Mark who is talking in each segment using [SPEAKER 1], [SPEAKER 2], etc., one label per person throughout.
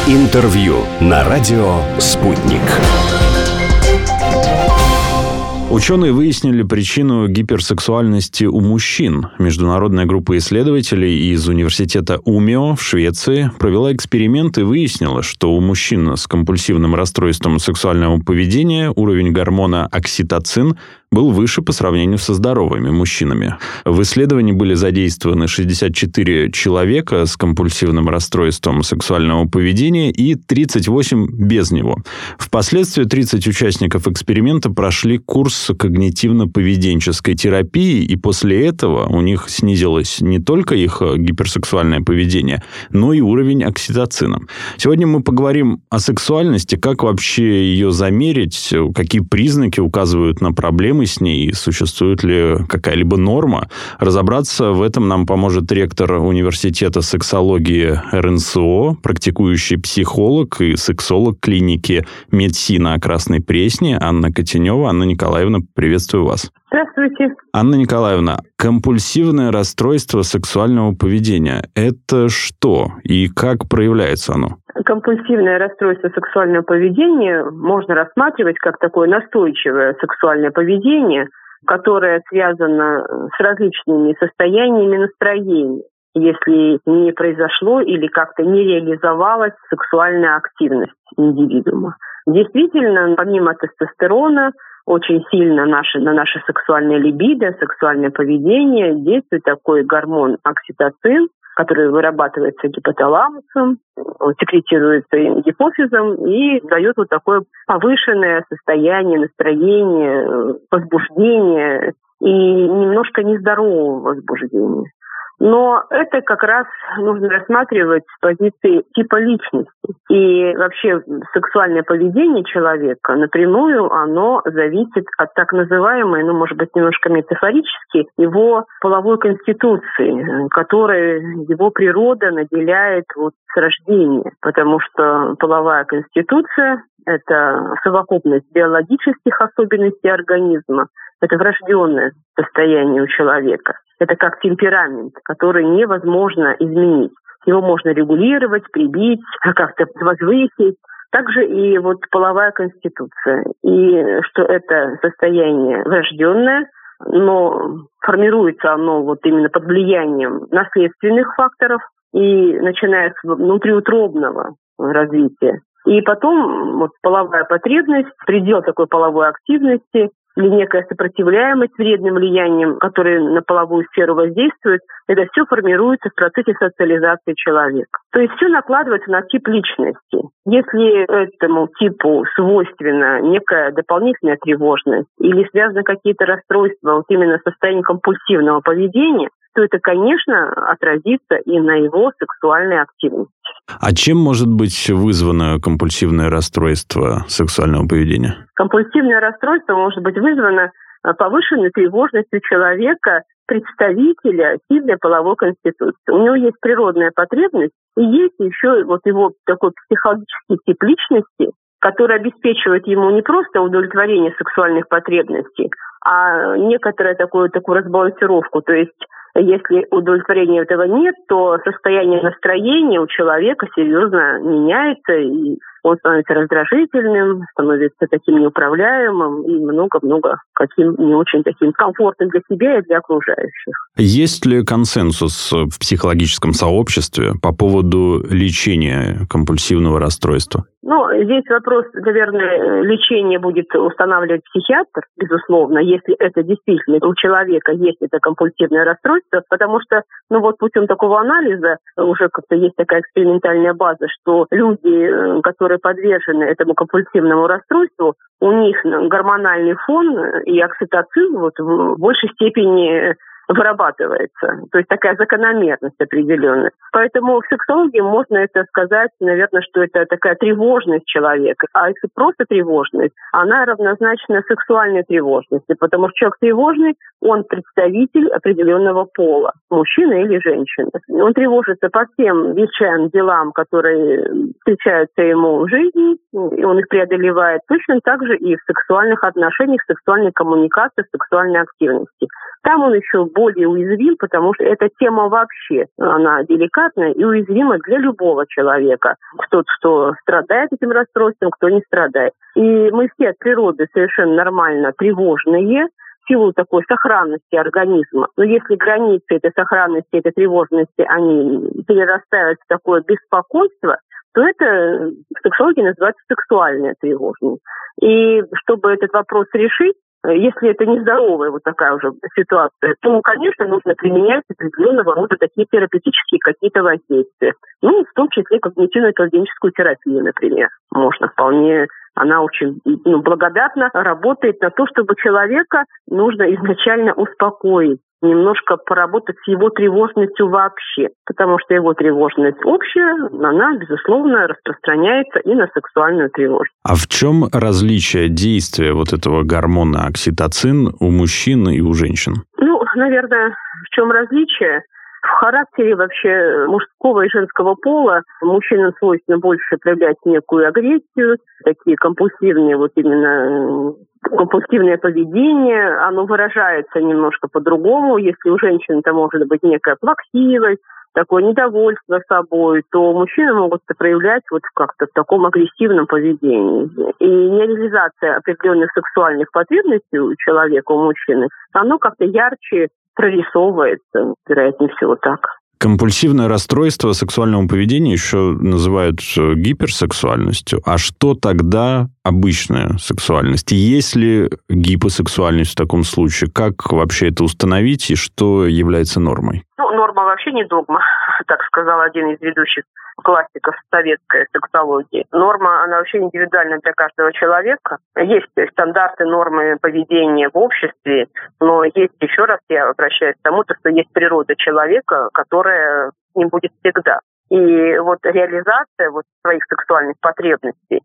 [SPEAKER 1] Интервью на радио «Спутник». Ученые выяснили причину гиперсексуальности у мужчин. Международная группа исследователей из университета Умео в Швеции провела эксперимент и выяснила, что у мужчин с компульсивным расстройством сексуального поведения уровень гормона окситоцин был выше по сравнению со здоровыми мужчинами. В исследовании были задействованы 64 человека с компульсивным расстройством сексуального поведения и 38 без него. Впоследствии 30 участников эксперимента прошли курс когнитивно-поведенческой терапии, и после этого у них снизилось не только их гиперсексуальное поведение, но и уровень окситоцина. Сегодня мы поговорим о сексуальности, как вообще ее замерить, какие признаки указывают на проблемы с ней, существует ли какая-либо норма. Разобраться в этом нам поможет ректор университета сексологии РНСО, практикующий психолог и сексолог клиники Медсина Красной Пресни Анна Котенева. Анна Николаевна, приветствую вас.
[SPEAKER 2] Здравствуйте.
[SPEAKER 1] Анна Николаевна, компульсивное расстройство сексуального поведения – это что и как проявляется оно?
[SPEAKER 2] Компульсивное расстройство сексуального поведения можно рассматривать как такое настойчивое сексуальное поведение, которое связано с различными состояниями настроения, если не произошло или как-то не реализовалась сексуальная активность индивидуума. Действительно, помимо тестостерона, очень сильно на наше сексуальное либидо, сексуальное поведение действует такой гормон окситоцин, который вырабатывается гипоталамусом, секретируется гипофизом и дает вот такое повышенное состояние, настроение, возбуждение и немножко нездорового возбуждения. Но это как раз нужно рассматривать с позиции типа личности. И вообще сексуальное поведение человека напрямую оно зависит от так называемой, может быть, немножко метафорически, его половой конституции, которой его природа наделяет с рождения. Потому что половая конституция – это совокупность биологических особенностей организма, это врожденное состояние у человека. Это как темперамент, который невозможно изменить. Его можно регулировать, прибить, как-то возвысить. Также и половая конституция. И что это состояние врожденное, но формируется оно именно под влиянием наследственных факторов и начиная с внутриутробного развития. И потом половая потребность, предел такой половой активности или некая сопротивляемость вредным влияниям, которые на половую сферу воздействуют, это все формируется в процессе социализации человека. То есть все накладывается на тип личности. Если этому типу свойственна некая дополнительная тревожность или связаны какие-то расстройства именно состоянием компульсивного поведения, то это, конечно, отразится и на его сексуальной активности.
[SPEAKER 1] А чем может быть вызвано компульсивное расстройство сексуального поведения?
[SPEAKER 2] Компульсивное расстройство может быть вызвано повышенной тревожностью человека, представителя сильной половой конституции. У него есть природная потребность, и есть еще его такой психологический тип личности, который обеспечивает ему не просто удовлетворение сексуальных потребностей, а некоторую такую разбалансировку. То есть, если удовлетворения этого нет, то состояние настроения у человека серьезно меняется, и он становится раздражительным, становится таким неуправляемым и много-много каким не очень таким комфортным для себя и для окружающих.
[SPEAKER 1] Есть ли консенсус в психологическом сообществе по поводу лечения компульсивного расстройства?
[SPEAKER 2] Здесь вопрос, наверное, лечение будет устанавливать психиатр, безусловно, если это действительно у человека есть это компульсивное расстройство, потому что, путем такого анализа уже как-то есть такая экспериментальная база, что люди, которые подвержены этому компульсивному расстройству, у них гормональный фон и окситоцин в большей степени вырабатывается. То есть такая закономерность определенная. Поэтому в сексологии можно это сказать, наверное, что это такая тревожность человека. А если просто тревожность, она равнозначна сексуальной тревожности, потому что человек тревожный, он представитель определенного пола, мужчина или женщина. Он тревожится по всем вещам, делам, которые встречаются ему в жизни, и он их преодолевает. Точно так же и в сексуальных отношениях, в сексуальной коммуникации, в сексуальной активности. Там он еще более уязвим, потому что эта тема вообще, она деликатная и уязвима для любого человека. Кто-то, кто страдает этим расстройством, кто не страдает. И мы все от природы совершенно нормально тревожные, в силу такой сохранности организма. Но если границы этой сохранности, этой тревожности, они перерастают в такое беспокойство, то это в сексологии называется сексуальная тревожность. И чтобы этот вопрос решить, если это нездоровая вот такая уже ситуация, то, конечно, нужно применять определенного рода такие терапевтические какие-то воздействия. Ну, в том числе когнитивно-поведенческую терапию, например. Можно вполне, она очень благодатно работает на то, чтобы человека нужно изначально успокоить, немножко поработать с его тревожностью вообще, потому что его тревожность общая, она, безусловно, распространяется и на сексуальную тревожность.
[SPEAKER 1] А в чем различие действия вот этого гормона окситоцин у мужчин и у женщин?
[SPEAKER 2] Ну, наверное, в чем различие? В характере вообще мужского и женского пола мужчинам свойственно больше проявлять некую агрессию, такие компульсивные, вот именно компульсивное поведение, оно выражается немножко по-другому. Если у женщин это может быть некая плаксивость, такое недовольство собой, то мужчины могут это проявлять вот как-то в таком агрессивном поведении. И нереализация определенных сексуальных потребностей у человека, у мужчины, оно как-то ярче прорисовывается, вероятнее всего так.
[SPEAKER 1] Компульсивное расстройство сексуального поведения еще называют гиперсексуальностью. А что тогда обычная сексуальность? Есть ли гипосексуальность в таком случае? Как вообще это установить и что является нормой?
[SPEAKER 2] Ну, норма вообще не догма, так сказал один из ведущих классиков советской сексологии. Норма, она вообще индивидуальна для каждого человека. Есть стандарты, нормы поведения в обществе, но есть, еще раз я обращаюсь к тому, что есть природа человека, которая с ним будет всегда. И вот реализация вот своих сексуальных потребностей,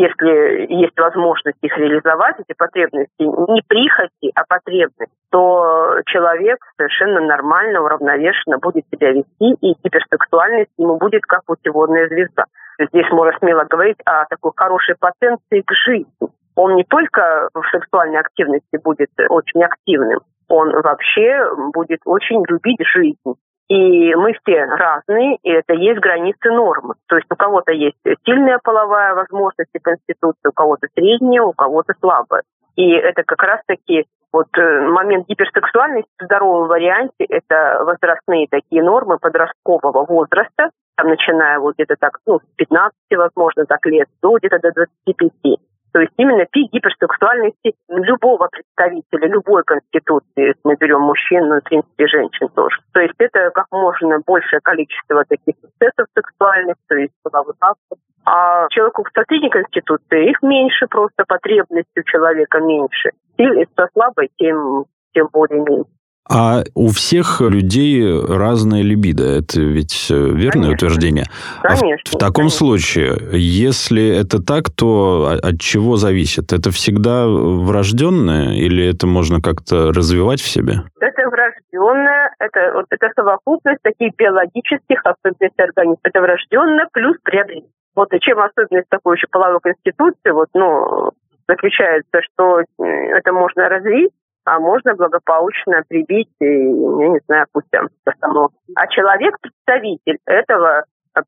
[SPEAKER 2] если есть возможность их реализовать, эти потребности, не прихоти, а потребности, то человек совершенно нормально, уравновешенно будет себя вести, и гиперсексуальность ему будет как путеводная звезда. Здесь можно смело говорить о такой хорошей потенции к жизни. Он не только в сексуальной активности будет очень активным, он вообще будет очень любить жизнь. И мы все разные, и это есть границы нормы. То есть у кого-то есть сильная половая возможность и конституция, у кого-то средняя, у кого-то слабая. И это как раз-таки вот момент гиперсексуальности в здоровом варианте – это возрастные такие нормы подросткового возраста, там, начиная вот где-то так, с 15, возможно, так лет, до где-то до 25. То есть именно пик гиперсексуальности любого представителя, любой конституции, если мы берем мужчин, ну и в принципе женщин тоже. То есть это как можно большее количество таких эксцессов сексуальных, то есть половых актов. А человеку со средней конституцией их меньше, просто потребностей у человека меньше. И со слабой тем более меньше.
[SPEAKER 1] А у всех людей разная либидо. Это ведь верное утверждение?
[SPEAKER 2] Конечно.
[SPEAKER 1] В таком случае, если это так, то от чего зависит? Это всегда врожденное или это можно как-то развивать в себе?
[SPEAKER 2] Это врожденное, это совокупность таких биологических особенностей организма. Это врожденное плюс приобретение. Вот и чем особенность такой еще половой конституции, заключается, что это можно развить, а можно благополучно прибить, я не знаю, пусть там остановки. А человек, представитель этого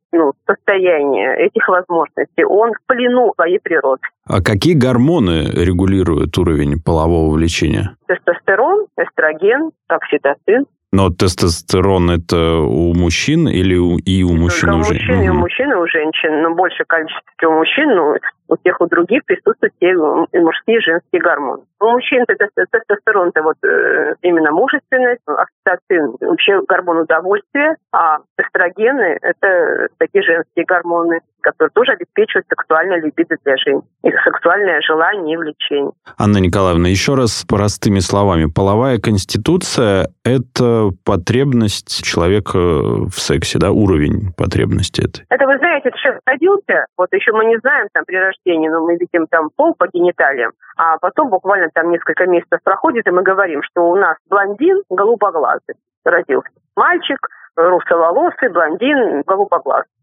[SPEAKER 2] состояния, этих возможностей, он в плену своей природы.
[SPEAKER 1] А какие гормоны регулируют уровень полового влечения?
[SPEAKER 2] Тестостерон, эстроген, окситоцин.
[SPEAKER 1] Но тестостерон это у мужчин или и у мужчин, и у женщин?
[SPEAKER 2] У мужчин, и у женщин. Но большее количество у мужчин, у тех, у других присутствуют те и мужские, и женские гормоны. У мужчин тестостерон это именно мужественность, окситоцин вообще гормон удовольствия, а эстрогены это такие женские гормоны, которые тоже обеспечивают сексуальное либидо для женщин, их сексуальное желание и влечение.
[SPEAKER 1] Анна Николаевна, еще раз простыми словами. Половая конституция – это потребность человека в сексе, да, уровень потребности этой.
[SPEAKER 2] Это, вы знаете, человек родился, еще мы не знаем там при рождении, но мы видим там пол по гениталиям, а потом буквально там несколько месяцев проходит, и мы говорим, что у нас блондин голубоглазый родился. Мальчик, русоволосый, блондин, голубоглазый.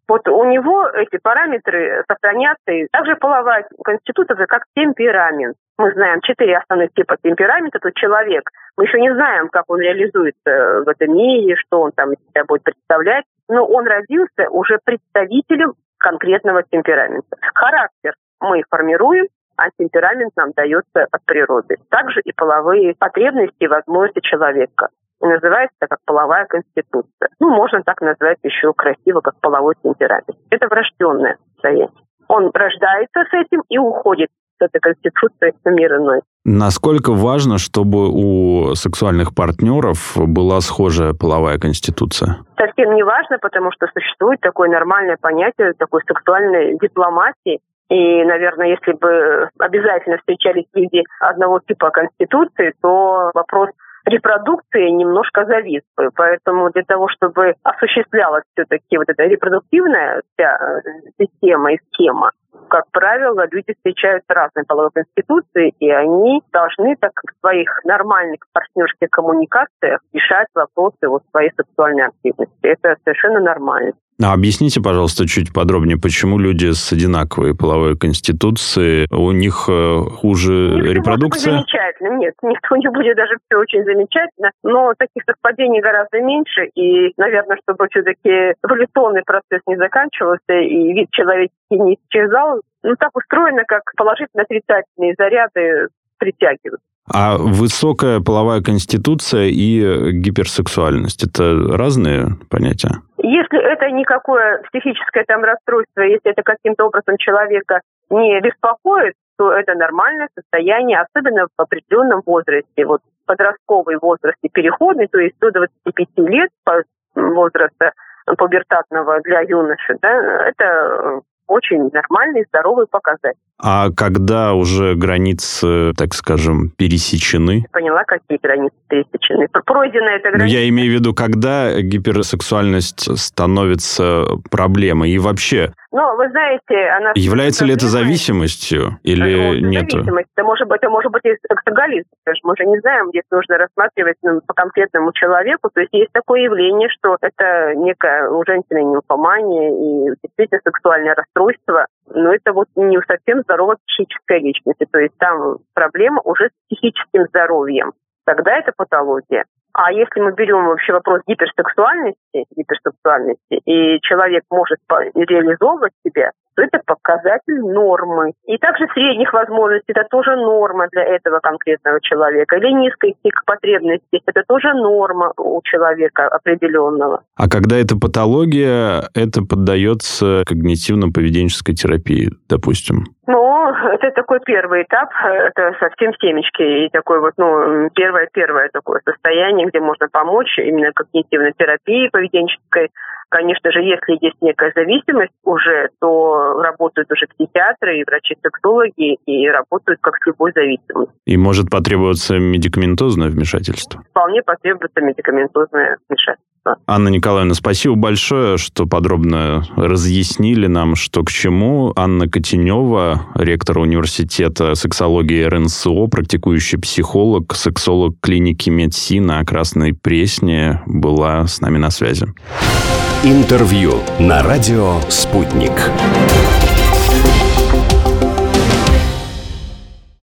[SPEAKER 2] Вот у него эти параметры сохранятся, и также половая конституция как темперамент. Мы знаем 4 основных типа темперамента, то человек. Мы еще не знаем, как он реализуется в этом мире, что он там из себя будет представлять, но он родился уже представителем конкретного темперамента. Характер мы формируем, а темперамент нам дается от природы. Также и половые потребности и возможности человека. И называется это как половая конституция. Можно так назвать еще красиво, как половой темперамент. Это врожденное состояние. Он рождается с этим и уходит с этой конституцией в мир иной.
[SPEAKER 1] Насколько важно, чтобы у сексуальных партнеров была схожая половая конституция?
[SPEAKER 2] Совсем не важно, потому что существует такое нормальное понятие такой сексуальной дипломатии. И, наверное, если бы обязательно встречались люди одного типа конституции, то вопрос репродукции немножко завис бы. Поэтому для того, чтобы осуществлялась все-таки вот эта репродуктивная вся система и схема, как правило, люди встречают разные половые конституции, и они должны так в своих нормальных партнерских коммуникациях решать вопросы своей сексуальной активности. Это совершенно нормально.
[SPEAKER 1] А объясните, пожалуйста, чуть подробнее, почему люди с одинаковой половой конституцией, у них хуже репродукция?
[SPEAKER 2] Замечательно. Нет, никто не будет, даже все очень замечательно, но таких совпадений гораздо меньше, и, наверное, чтобы все-таки эволюционный процесс не заканчивался и вид человеческий не исчезал, так устроено, как положительно-отрицательные заряды притягивают.
[SPEAKER 1] А высокая половая конституция и гиперсексуальность – это разные понятия?
[SPEAKER 2] Если это никакое психическое расстройство, если это каким-то образом человека не беспокоит, то это нормальное состояние, особенно в определенном возрасте. Подростковый возраст и переходный, то есть до 25 лет возраста пубертатного для юноши, это очень нормальный, здоровый показатель.
[SPEAKER 1] А когда уже границы, так скажем, пересечены?
[SPEAKER 2] Поняла, какие границы пересечены. Пройдена эта граница.
[SPEAKER 1] Я имею в виду, когда гиперсексуальность становится проблемой и вообще...
[SPEAKER 2] Вы знаете, она...
[SPEAKER 1] Является ли это зависимостью или нет?
[SPEAKER 2] Зависимость. Это может быть и сексоголизм. Мы же не знаем, здесь нужно рассматривать по конкретному человеку. То есть есть такое явление, что это некая у женщины нимфомания и действительно сексуальное расстройство. Но это не совсем здоровая психическая личность. То есть там проблема уже с психическим здоровьем. Тогда это патология. А если мы берем вообще вопрос гиперсексуальности, и человек может реализовывать себя, то это показатель нормы. И также средних возможностей – это тоже норма для этого конкретного человека. Или низких потребностей – это тоже норма у человека определенного.
[SPEAKER 1] А когда это патология, это поддается когнитивно-поведенческой терапии, допустим?
[SPEAKER 2] Это такой первый этап, это совсем семечки, и такой первое такое состояние, где можно помочь именно когнитивной терапии поведенческой. Конечно же, если есть некая зависимость уже, то работают уже психиатры и врачи-сексологи, и работают как с любой зависимостью.
[SPEAKER 1] И может потребоваться медикаментозное вмешательство?
[SPEAKER 2] Вполне потребуется медикаментозное вмешательство.
[SPEAKER 1] Анна Николаевна, спасибо большое, что подробно разъяснили нам, что к чему. Анна Котенева, ректор университета сексологии РНСО, практикующий психолог, сексолог клиники МедСи на Красной Пресне, была с нами на связи.
[SPEAKER 3] Интервью на радио «Спутник».